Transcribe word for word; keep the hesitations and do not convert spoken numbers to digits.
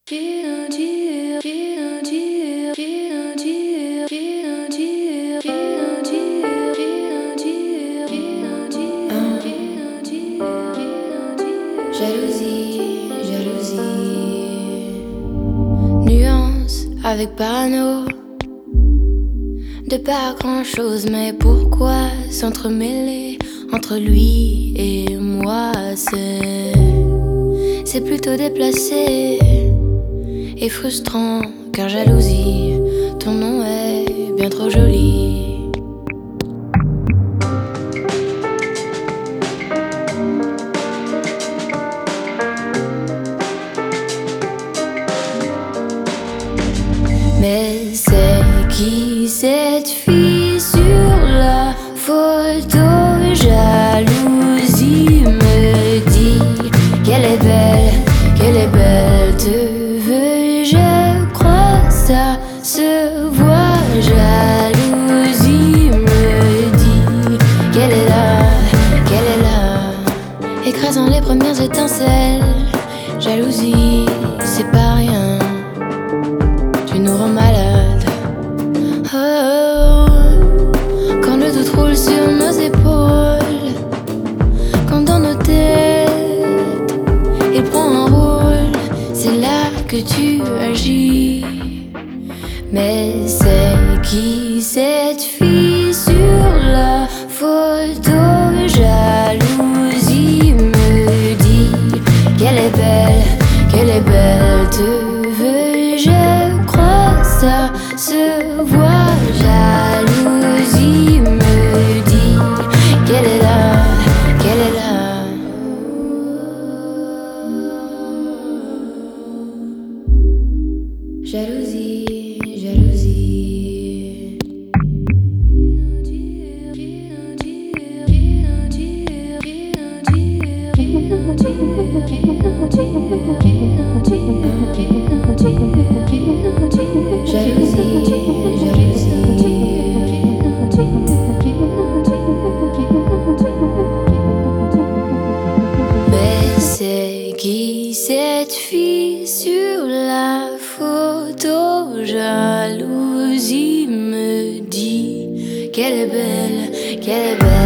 Jalousie, jalousie. Nuance avec parano. De pas grand chose, mais pourquoi s'entremêler entre lui et moi? C'est, c'est plutôt déplacé et frustrant, car jalousie, ton nom est bien trop joli. Mais c'est qui cette fille sur la photo? Jalousie me dit qu'elle est belle, qu'elle est belle. Te veux, je crois, ça se voit. Jalousie me dit qu'elle est là, qu'elle est là, écrasant les premières étincelles. Jalousie, c'est pas rien, tu nous rends malade. Oh, quand le doute roule sur nos épaules, quand dans nos têtes il prend un rôle, c'est là que tu agis. Mais c'est qui cette fille sur la photo? Jalousie me dit qu'elle est belle, qu'elle est belle. Te veux, je crois, ça se voit. Jalousie me dit qu'elle est là, qu'elle est là. Jalousie, jalousie. Jalousie, jalousie. Mais c'est qui cette fille sur la photo? Jalousie me dit qu'elle est belle, qu'elle est belle.